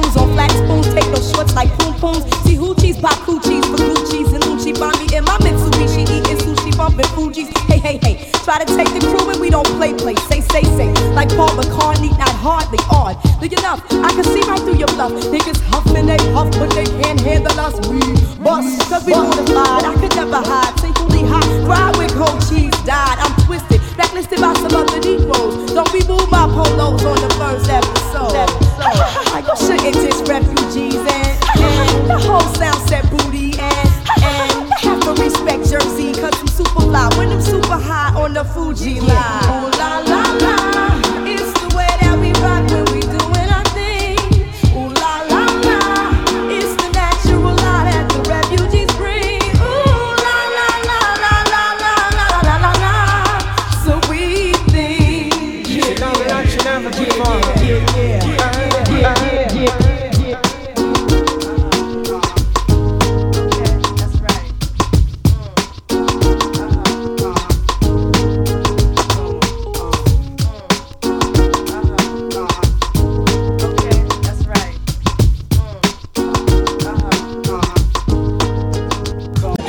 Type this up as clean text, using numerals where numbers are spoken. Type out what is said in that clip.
moons on flat spoons. Take no shorts like poom pooms. See hoochies, buy coochies for Gucci's and Gucci. Find me in my Mitsubishi eating sushi, bumping Fuji's. Hey, hey, hey. Try to take the crew and we don't play. Say. Like Paul McCartney, not hardly odd. Look enough, I can see right through your bluff.